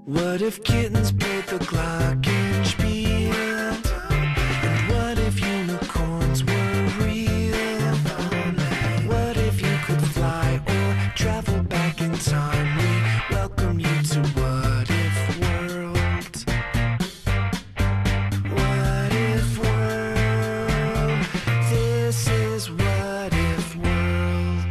What if kittens played the glockenspiel? And what if unicorns were real? What if you could fly or travel back in time? We welcome you to What If World. What If World? This is What If World.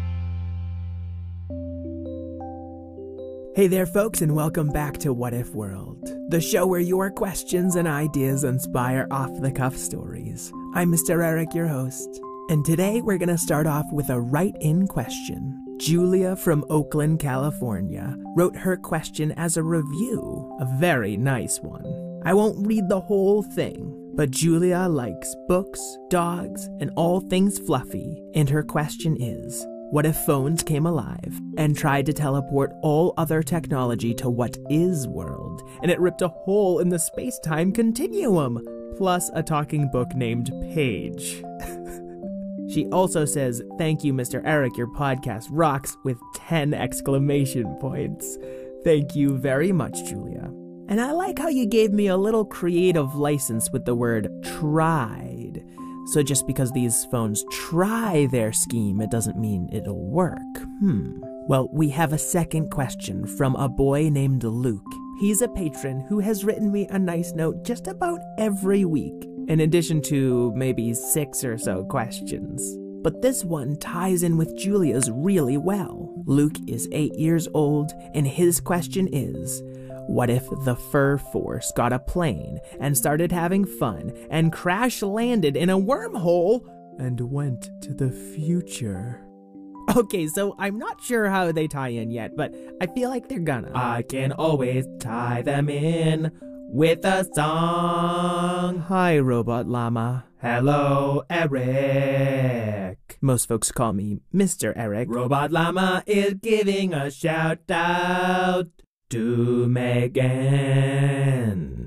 Hey there, folks, and welcome back to What If World, the show where your questions and ideas inspire off-the-cuff stories. I'm Mr. Eric, your host, and today we're going to start off with a write-in question. Julia from Oakland, California, wrote her question as a review, a very nice one. I won't read the whole thing, but Julia likes books, dogs, and all things fluffy, and her question is, what if phones came alive and tried to teleport all other technology to what is world, and it ripped a hole in the space-time continuum, plus a talking book named Paige? She also says, thank you, Mr. Eric, your podcast rocks, with 10 exclamation points. Thank you very much, Julia. And I like how you gave me a little creative license with the word tried. So just because these phones try their scheme, it doesn't mean it'll work. Well, we have a second question from a boy named Luke. He's a patron who has written me a nice note just about every week, in addition to maybe 6 or so questions. But this one ties in with Julia's really well. Luke is 8 years old, and his question is, what if the Fur Force got a plane and started having fun and crash-landed in a wormhole and went to the future? Okay, so I'm not sure how they tie in yet, but I feel like they're gonna. I can always tie them in with a song. Hi, Robot Llama. Hello, Eric. Most folks call me Mr. Eric. Robot Llama is giving a shout-out to Megan.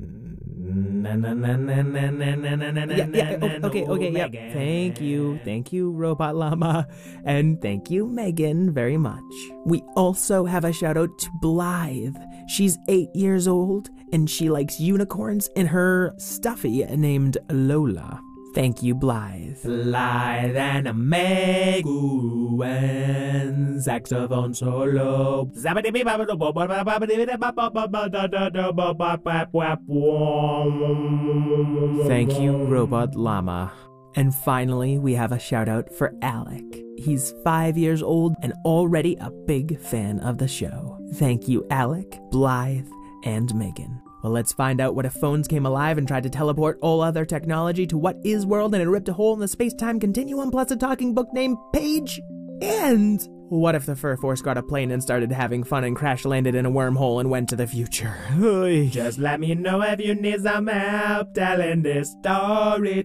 Okay, yeah. Thank you, Robot Llama, and thank you, Megan, very much. We also have a shout out to Blythe. She's 8 years old, and she likes unicorns and her stuffy named Lola. Thank you, Blythe. Blythe and a Megu and saxophone solo. Thank you, Robot Llama. And finally, we have a shout out for Alec. He's 5 years old and already a big fan of the show. Thank you, Alec, Blythe, and Megan. Well, let's find out what if phones came alive and tried to teleport all other technology to what is world and it ripped a hole in the space-time continuum plus a talking book named Paige? And what if the Fur Force got a plane and started having fun and crash-landed in a wormhole and went to the future? Just let me know if you need some help telling this story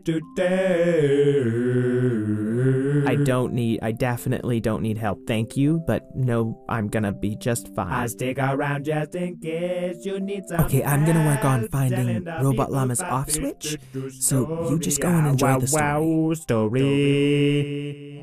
today. I definitely don't need help, thank you, but no, I'm gonna be just fine. I'll stick around just in case you need some Okay, I'm gonna work on finding Robot Llama's off switch, so you just go and enjoy the story.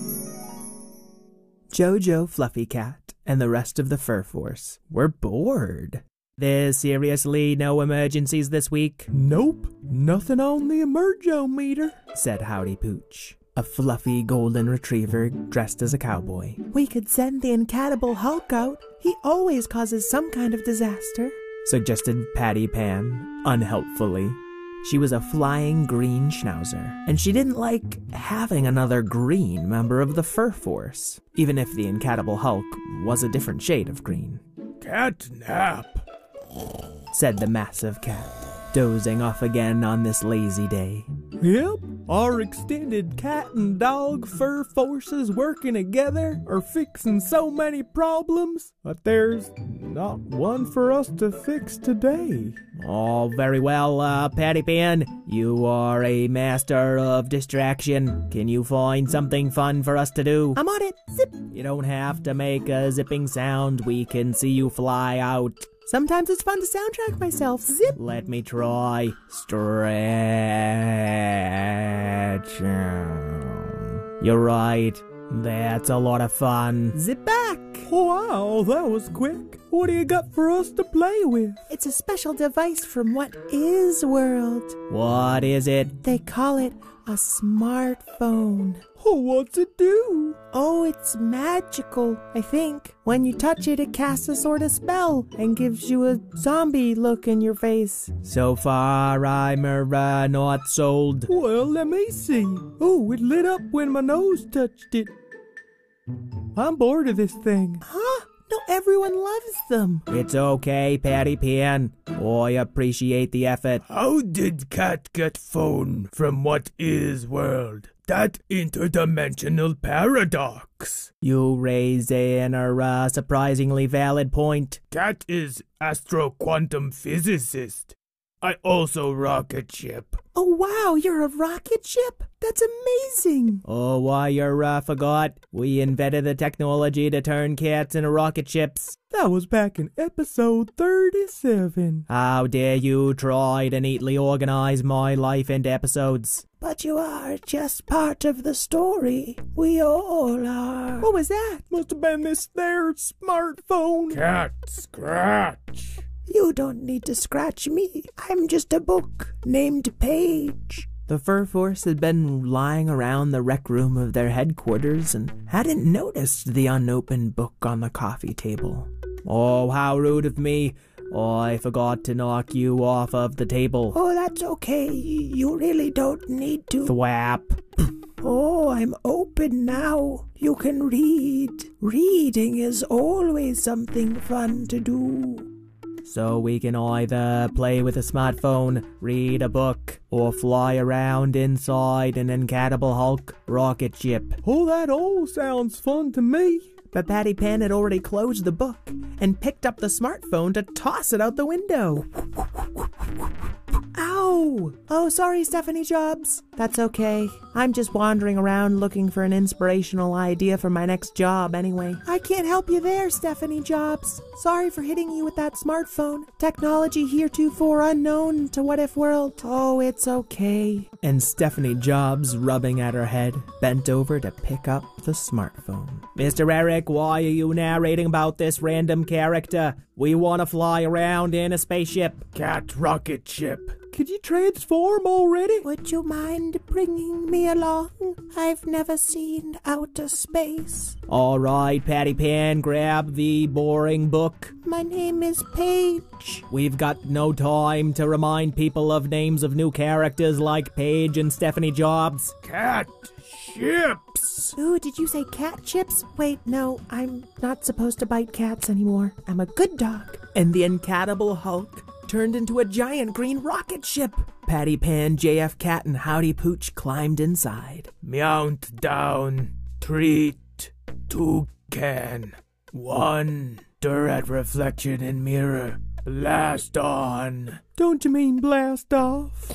Jojo, Fluffy Cat, and the rest of the Fur Force were bored. There's seriously no emergencies this week? Nope, nothing on the emergo-meter, said Howdy Pooch, a fluffy golden retriever dressed as a cowboy. We could send the Incredible Hulk out. He always causes some kind of disaster, suggested Patty Pan, unhelpfully. She was a flying green schnauzer, and she didn't like having another green member of the Fur Force, even if the Incredible Hulk was a different shade of green. Cat nap, said the massive cat, dozing off again on this lazy day. Yep, our extended cat and dog fur forces working together are fixing so many problems, but there's not one for us to fix today. Oh, very well, Patty Pan. You are a master of distraction. Can you find something fun for us to do? I'm on it. Zip. You don't have to make a zipping sound. We can see you fly out. Sometimes it's fun to soundtrack myself. Zip. Let me try. Stretch. You're right. That's a lot of fun. Zip back. Wow, that was quick. What do you got for us to play with? It's a special device from What Is World. What is it? They call it a smartphone. Oh, what's it do? Oh, it's magical, I think. When you touch it, it casts a sort of spell and gives you a zombie look in your face. So far, I'm not sold. Well, let me see. Oh, it lit up when my nose touched it. I'm bored of this thing. Huh? No, everyone loves them. It's okay, Patty Pan. I appreciate the effort. How did Cat get phone from What Is World? That interdimensional paradox. You raise a surprisingly valid point. Cat is astro-quantum physicist. I also rocket ship. Oh, wow, you're a rocket ship? That's amazing. Oh, I forgot. We invented the technology to turn cats into rocket ships. That was back in episode 37. How dare you try to neatly organize my life into episodes? But you are just part of the story. We all are. What was that? Must have been this there smartphone. Cat scratch. You don't need to scratch me. I'm just a book named Paige. The Fur Force had been lying around the rec room of their headquarters and hadn't noticed the unopened book on the coffee table. Oh, how rude of me. I forgot to knock you off of the table. Oh, that's okay. You really don't need to. Thwap. Oh, I'm open now. You can read. Reading is always something fun to do. So we can either play with a smartphone, read a book, or fly around inside an Incredible Hulk rocket ship. Oh, that all sounds fun to me. But Patty Pan had already closed the book and picked up the smartphone to toss it out the window. Ow! Oh, sorry, Stephanie Jobs. That's okay. I'm just wandering around looking for an inspirational idea for my next job anyway. I can't help you there, Stephanie Jobs. Sorry for hitting you with that smartphone. Technology heretofore unknown to What If World. Oh, it's okay. And Stephanie Jobs, rubbing at her head, bent over to pick up the smartphone. Mr. Eric, why are you narrating about this random character? We want to fly around in a spaceship. Cat rocket ship. Could you transform already? Would you mind bringing me along? I've never seen outer space. All right, Patty Pan, grab the boring book. My name is Paige. We've got no time to remind people of names of new characters like Paige and Stephanie Jobs. Cat chips. Ooh, did you say cat chips? Wait, no, I'm not supposed to bite cats anymore. I'm a good dog. And the Incredible Hulk turned into a giant green rocket ship. Patty Pan, JF Cat, and Howdy Pooch climbed inside. Mount down. Treat. Toucan. 1. Stare at reflection in mirror. Blast on. Don't you mean blast off?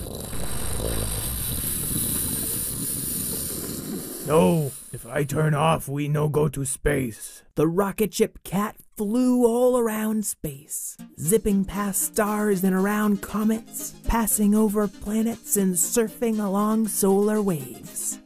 No, if I turn off, we no go to space. The rocket ship Cat flew all around space, zipping past stars and around comets, passing over planets and surfing along solar waves.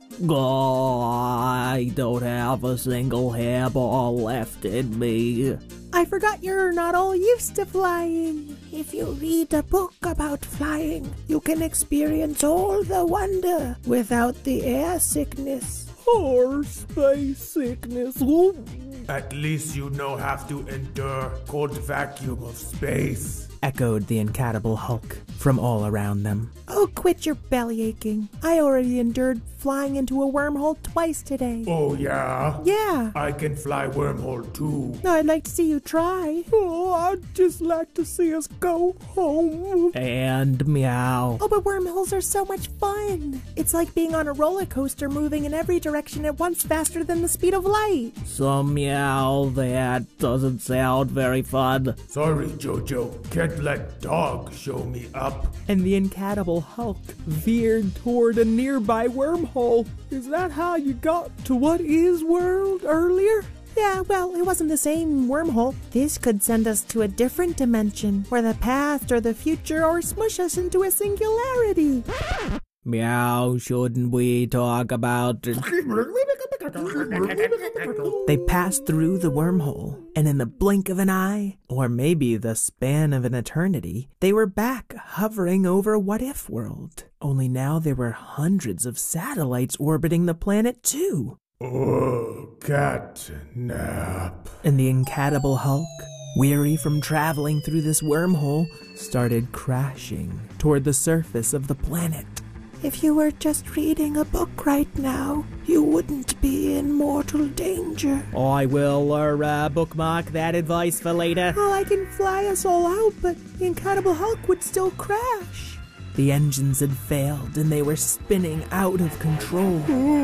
I don't have a single hairball left in me. I forgot you're not all used to flying. If you read a book about flying, you can experience all the wonder without the air sickness. Or space sickness. At least you no have to endure cold vacuum of space. Echoed the Incredible Hulk from all around them. Oh, quit your belly aching. I already endured flying into a wormhole twice today. Oh, yeah? Yeah. I can fly wormhole too. I'd like to see you try. Oh, I'd just like to see us go home. And meow. Oh, but wormholes are so much fun. It's like being on a roller coaster moving in every direction at once faster than the speed of light. So meow, that doesn't sound very fun. Sorry, Jojo. Can't let dog show me up. And the Incredible Hulk veered toward a nearby wormhole. Is that how you got to What Is World earlier? Yeah, well, it wasn't the same wormhole. This could send us to a different dimension, or the past, or the future, or smush us into a singularity. Meow, shouldn't we talk about... They passed through the wormhole, and in the blink of an eye, or maybe the span of an eternity, they were back hovering over What If World. Only now there were hundreds of satellites orbiting the planet too. Oh, catnap. And the Incredible Hulk, weary from traveling through this wormhole, started crashing toward the surface of the planet. If you were just reading a book right now, you wouldn't be in mortal danger. I will bookmark that advice for later. Oh, I can fly us all out, but the Incredible Hulk would still crash. The engines had failed and they were spinning out of control.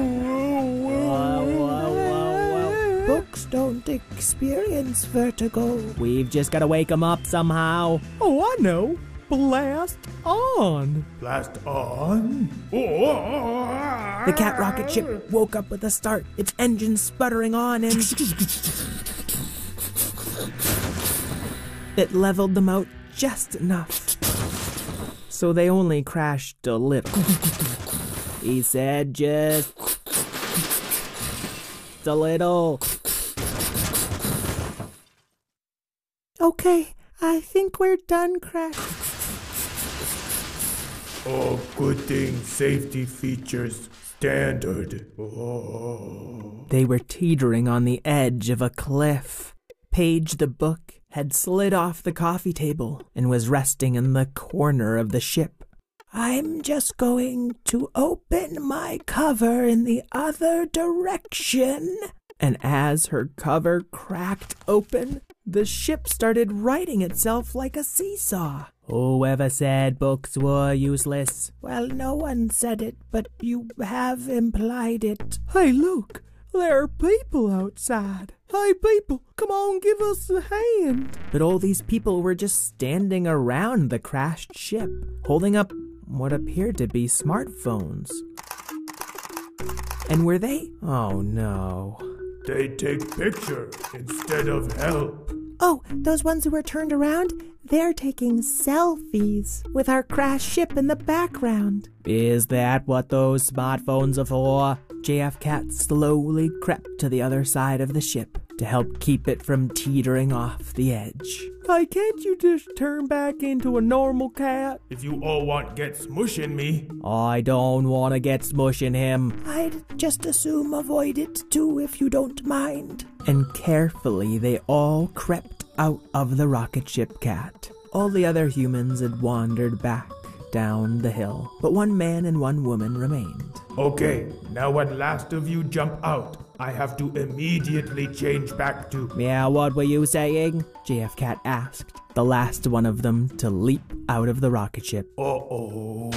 Books don't experience vertigo. We've just gotta wake them up somehow. Oh, I know. Blast on. Blast on? The cat rocket ship woke up with a start, its engines sputtering on, and it leveled them out just enough. So they only crashed a little. He said just a little. Okay, I think we're done crashing. Oh, good thing safety features standard. Oh. They were teetering on the edge of a cliff. Paige the book had slid off the coffee table and was resting in the corner of the ship. I'm just going to open my cover in the other direction. And as her cover cracked open, the ship started righting itself like a seesaw. Whoever said books were useless? Well, no one said it, but you have implied it. Hey, look, there are people outside. Hey, people, come on, give us a hand. But all these people were just standing around the crashed ship, holding up what appeared to be smartphones. And were they? Oh, no. They take picture instead of help. Oh, those ones who were turned around? They're taking selfies with our crashed ship in the background. Is that what those smartphones are for? JF Cat slowly crept to the other side of the ship to help keep it from teetering off the edge. Hey, can't you just turn back into a normal cat? If you all want get smushing me. I don't want to get smushing him. I'd just assume avoid it too if you don't mind. And carefully they all crept out of the rocket ship cat. All the other humans had wandered back down the hill, but one man and one woman remained. Okay, now when last of you jump out, I have to immediately change back to... Yeah, what were you saying? JF Cat asked, the last one of them to leap out of the rocket ship. Uh-oh.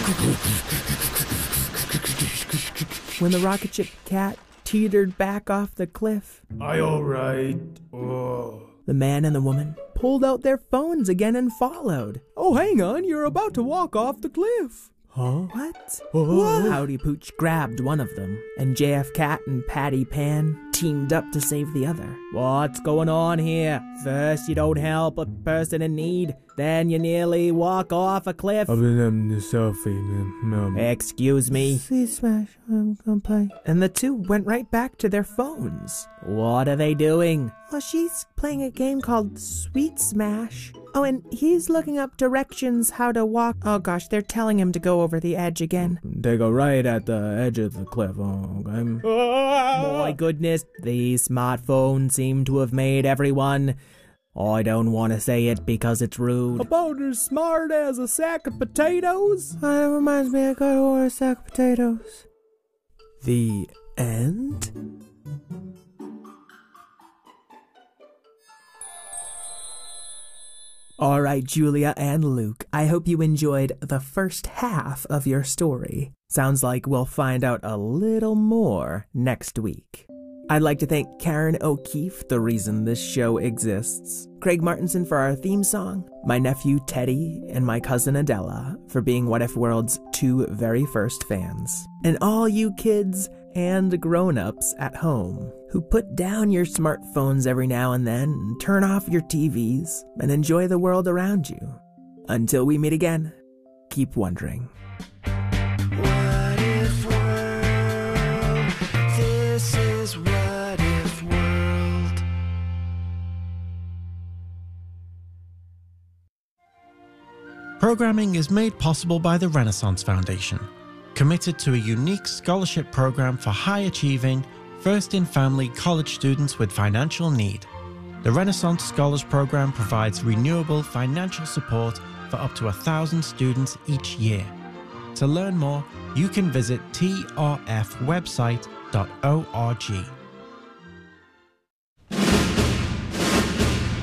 When the rocket ship cat teetered back off the cliff, I alright? Oh. The man and the woman pulled out their phones again and followed. Oh, hang on, you're about to walk off the cliff. Huh? What? Oh. Howdy Pooch grabbed one of them, and JF Cat and Patty Pan teamed up to save the other. What's going on here? First you don't help a person in need, then you nearly walk off a cliff. Excuse me. See Smash, I'm gonna play. And the two went right back to their phones. What are they doing? Well, she's playing a game called Sweet Smash. Oh, and he's looking up directions how to walk. Oh gosh, they're telling him to go over the edge again. They go right at the edge of the cliff. Oh, okay. My goodness, these smartphones seem to have made everyone... I don't want to say it because it's rude. About as smart as a sack of potatoes? That reminds me, I gotta order a sack of potatoes. The end? All right, Julia and Luke, I hope you enjoyed the first half of your story. Sounds like we'll find out a little more next week. I'd like to thank Karen O'Keefe, the reason this show exists, Craig Martinson for our theme song, my nephew Teddy, and my cousin Adela for being What If World's 2 very first fans, and all you kids and grown-ups at home who put down your smartphones every now and then and turn off your TVs and enjoy the world around you. Until we meet again, keep wondering. What if world? This is Programming is made possible by the Renaissance Foundation, committed to a unique scholarship program for high-achieving, first-in-family college students with financial need. The Renaissance Scholars Program provides renewable financial support for up to 1,000 students each year. To learn more, you can visit trfwebsite.org.